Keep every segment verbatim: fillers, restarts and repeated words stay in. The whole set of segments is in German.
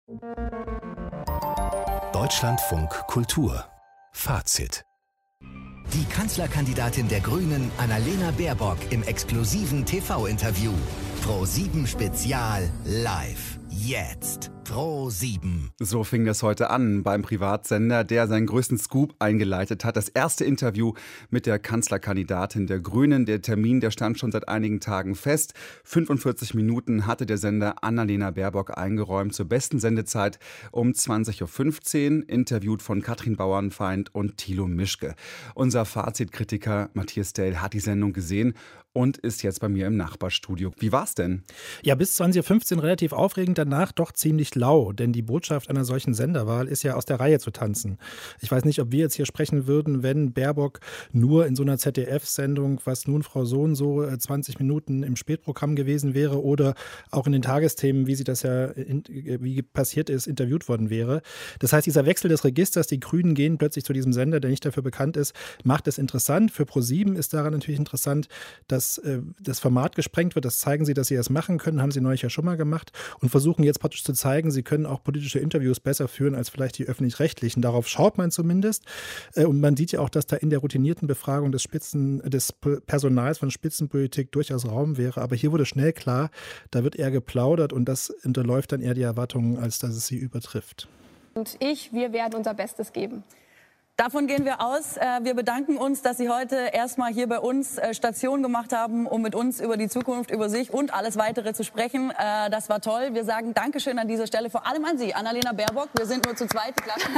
Deutschlandfunk Kultur Fazit. Die Kanzlerkandidatin der Grünen, Annalena Baerbock, im exklusiven T V-Interview. ProSieben Spezial live. Jetzt. ProSieben. So fing das heute an beim Privatsender, der seinen größten Scoop eingeleitet hat. Das erste Interview mit der Kanzlerkandidatin der Grünen. Der Termin, der stand schon seit einigen Tagen fest. fünfundvierzig Minuten hatte der Sender Annalena Baerbock eingeräumt zur besten Sendezeit um zwanzig Uhr fünfzehn. Interviewt von Katrin Bauernfeind und Thilo Mischke. Unser Fazitkritiker Matthias Dell hat die Sendung gesehen und ist jetzt bei mir im Nachbarstudio. Wie war's denn? Ja, bis zwanzig Uhr fünfzehn relativ aufregend, danach doch ziemlich lau, denn die Botschaft einer solchen Senderwahl ist ja aus der Reihe zu tanzen. Ich weiß nicht, ob wir jetzt hier sprechen würden, wenn Baerbock nur in so einer Z D F-Sendung, was nun Frau so und so, zwanzig Minuten im Spätprogramm gewesen wäre oder auch in den Tagesthemen, wie sie das ja in, wie passiert ist, interviewt worden wäre. Das heißt, dieser Wechsel des Registers, die Grünen gehen plötzlich zu diesem Sender, der nicht dafür bekannt ist, macht es interessant. Für ProSieben ist daran natürlich interessant, dass das Format gesprengt wird. Das zeigen sie, dass sie das machen können, haben sie neulich ja schon mal gemacht und versuchen jetzt praktisch zu zeigen, sie können auch politische Interviews besser führen als vielleicht die öffentlich-rechtlichen. Darauf schaut man zumindest. Und man sieht ja auch, dass da in der routinierten Befragung des, Spitzen, des Personals von Spitzenpolitik durchaus Raum wäre. Aber hier wurde schnell klar, da wird eher geplaudert und das unterläuft dann eher die Erwartungen, als dass es sie übertrifft. Und ich, wir werden unser Bestes geben. Davon gehen wir aus. Wir bedanken uns, dass Sie heute erstmal hier bei uns Station gemacht haben, um mit uns über die Zukunft, über sich und alles Weitere zu sprechen. Das war toll. Wir sagen Dankeschön an dieser Stelle, vor allem an Sie, Annalena Baerbock. Wir sind nur zu zweit.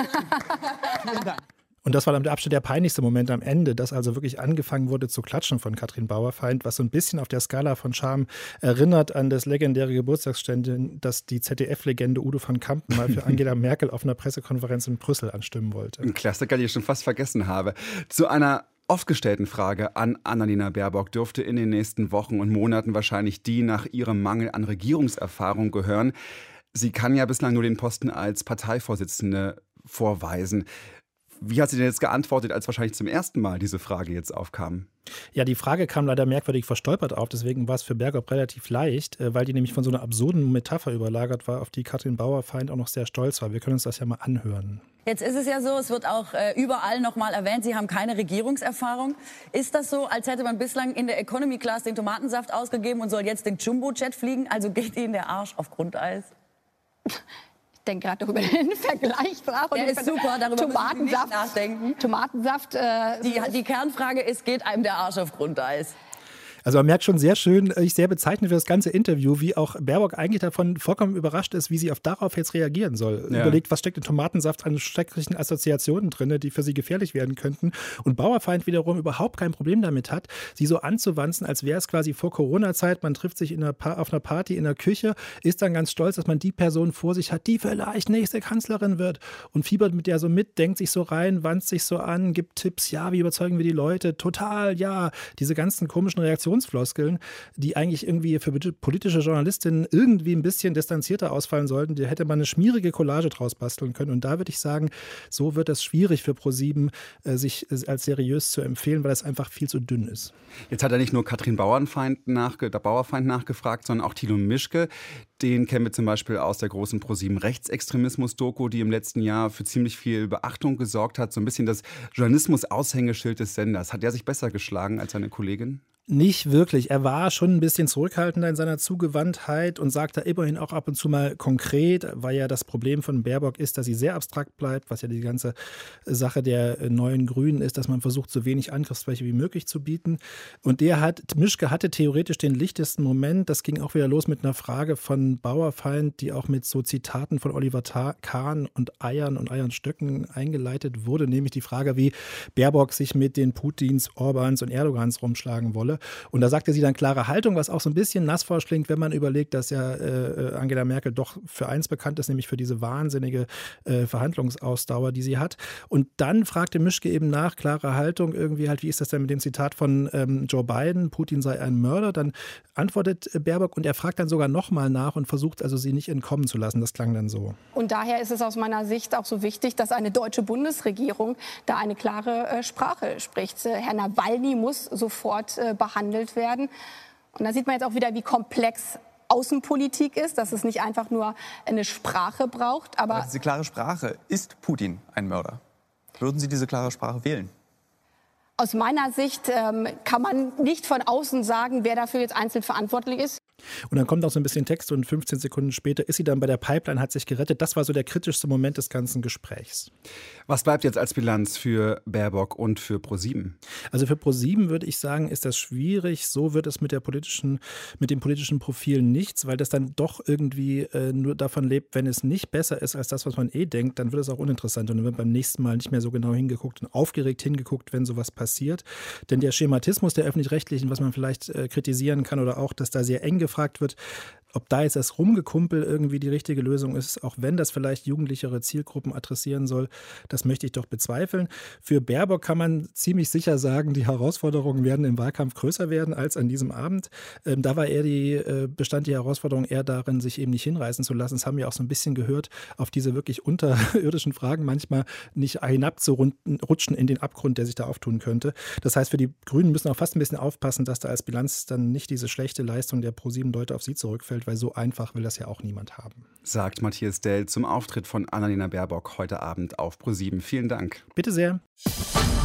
Vielen Dank. Und das war dann mit Abstand der peinlichste Moment am Ende, dass also wirklich angefangen wurde zu klatschen von Katrin Bauernfeind, was so ein bisschen auf der Skala von Charme erinnert an das legendäre Geburtstagsständchen, das die Z D F-Legende Udo van Kampen mal für Angela Merkel auf einer Pressekonferenz in Brüssel anstimmen wollte. Ein Klassiker, den ich schon fast vergessen habe. Zu einer oft gestellten Frage an Annalena Baerbock dürfte in den nächsten Wochen und Monaten wahrscheinlich die nach ihrem Mangel an Regierungserfahrung gehören. Sie kann ja bislang nur den Posten als Parteivorsitzende vorweisen. Wie hat sie denn jetzt geantwortet, als wahrscheinlich zum ersten Mal diese Frage jetzt aufkam? Ja, die Frage kam leider merkwürdig verstolpert auf, deswegen war es für Baerbock relativ leicht, weil die nämlich von so einer absurden Metapher überlagert war, auf die Katrin Bauernfeind auch noch sehr stolz war. Wir können uns das ja mal anhören. Jetzt ist es ja so, es wird auch äh, überall nochmal erwähnt, Sie haben keine Regierungserfahrung. Ist das so, als hätte man bislang in der Economy Class den Tomatensaft ausgegeben und soll jetzt den Jumbo-Jet fliegen? Also geht Ihnen der Arsch auf Grundeis? Ich denke gerade über den Vergleich nach. Der ist super, darüber müssen Sie nicht nachdenken. Tomatensaft. Äh, die, die Kernfrage ist, geht einem der Arsch auf Grundeis? Also man merkt schon sehr schön, ich sehr bezeichnend für das ganze Interview, wie auch Baerbock eigentlich davon vollkommen überrascht ist, wie sie auf darauf jetzt reagieren soll. Ja. Überlegt, was steckt in Tomatensaft an schrecklichen Assoziationen drin, die für sie gefährlich werden könnten. Und Bauernfeind wiederum überhaupt kein Problem damit hat, sie so anzuwanzen, als wäre es quasi vor Corona-Zeit, man trifft sich in einer pa- auf einer Party in der Küche, ist dann ganz stolz, dass man die Person vor sich hat, die vielleicht nächste Kanzlerin wird und fiebert mit der so mit, denkt sich so rein, wanzt sich so an, gibt Tipps, ja, wie überzeugen wir die Leute, total, ja, diese ganzen komischen Reaktionen, die eigentlich irgendwie für politische Journalistinnen irgendwie ein bisschen distanzierter ausfallen sollten. Da hätte man eine schmierige Collage draus basteln können. Und da würde ich sagen, so wird es schwierig für ProSieben, sich als seriös zu empfehlen, weil es einfach viel zu dünn ist. Jetzt hat er nicht nur Katrin Bauernfeind, nachge- Bauernfeind nachgefragt, sondern auch Thilo Mischke. Den kennen wir zum Beispiel aus der großen ProSieben Rechtsextremismus-Doku, die im letzten Jahr für ziemlich viel Beachtung gesorgt hat. So ein bisschen das Journalismus-Aushängeschild des Senders. Hat er sich besser geschlagen als seine Kollegin? Nicht wirklich. Er war schon ein bisschen zurückhaltender in seiner Zugewandtheit und sagt da immerhin auch ab und zu mal konkret, weil ja das Problem von Baerbock ist, dass sie sehr abstrakt bleibt, was ja die ganze Sache der neuen Grünen ist, dass man versucht, so wenig Angriffsfläche wie möglich zu bieten. Und der hat, Mischke hatte theoretisch den lichtesten Moment. Das ging auch wieder los mit einer Frage von Bauernfeind, die auch mit so Zitaten von Oliver Kahn und Eiern und Eiernstöcken eingeleitet wurde, nämlich die Frage, wie Baerbock sich mit den Putins, Orbans und Erdogans rumschlagen wolle. Und da sagte sie dann klare Haltung, was auch so ein bisschen nassforsch klingt, wenn man überlegt, dass ja äh, Angela Merkel doch für eins bekannt ist, nämlich für diese wahnsinnige äh, Verhandlungsausdauer, die sie hat. Und dann fragte Mischke eben nach, klare Haltung, irgendwie halt, wie ist das denn mit dem Zitat von ähm, Joe Biden, Putin sei ein Mörder? Dann antwortet Baerbock und er fragt dann sogar nochmal nach und versucht also, sie nicht entkommen zu lassen. Das klang dann so. Und daher ist es aus meiner Sicht auch so wichtig, dass eine deutsche Bundesregierung da eine klare äh, Sprache spricht. Äh, Herr Nawalny muss sofort äh, behandelt werden. Und da sieht man jetzt auch wieder, wie komplex Außenpolitik ist, dass es nicht einfach nur eine Sprache braucht. Aber, aber diese klare Sprache, ist Putin ein Mörder? Würden Sie diese klare Sprache wählen? Aus meiner Sicht ähm, kann man nicht von außen sagen, wer dafür jetzt einzeln verantwortlich ist. Und dann kommt auch so ein bisschen Text und fünfzehn Sekunden später ist sie dann bei der Pipeline, hat sich gerettet. Das war so der kritischste Moment des ganzen Gesprächs. Was bleibt jetzt als Bilanz für Baerbock und für ProSieben? Also für ProSieben würde ich sagen, ist das schwierig. So wird es mit der politischen, mit dem politischen Profil nichts, weil das dann doch irgendwie äh, nur davon lebt, wenn es nicht besser ist als das, was man eh denkt, dann wird es auch uninteressant und dann wird beim nächsten Mal nicht mehr so genau hingeguckt und aufgeregt hingeguckt, wenn sowas passiert. Denn der Schematismus der Öffentlich-Rechtlichen, was man vielleicht äh, kritisieren kann oder auch, dass da sehr eng gefragt wird, ob da jetzt das Rumgekumpel irgendwie die richtige Lösung ist, auch wenn das vielleicht jugendlichere Zielgruppen adressieren soll, das möchte ich doch bezweifeln. Für Baerbock kann man ziemlich sicher sagen, die Herausforderungen werden im Wahlkampf größer werden als an diesem Abend. Ähm, da war eher die, äh, bestand die Herausforderung eher darin, sich eben nicht hinreißen zu lassen. Das haben wir auch so ein bisschen gehört, auf diese wirklich unterirdischen Fragen manchmal nicht hinabzurutschen in den Abgrund, der sich da auftun könnte. Das heißt, für die Grünen müssen auch fast ein bisschen aufpassen, dass da als Bilanz dann nicht diese schlechte Leistung der ProSieben-Leute auf sie zurückfällt, weil so einfach will das ja auch niemand haben. Sagt Matthias Dell zum Auftritt von Annalena Baerbock heute Abend auf ProSieben. Vielen Dank. Bitte sehr.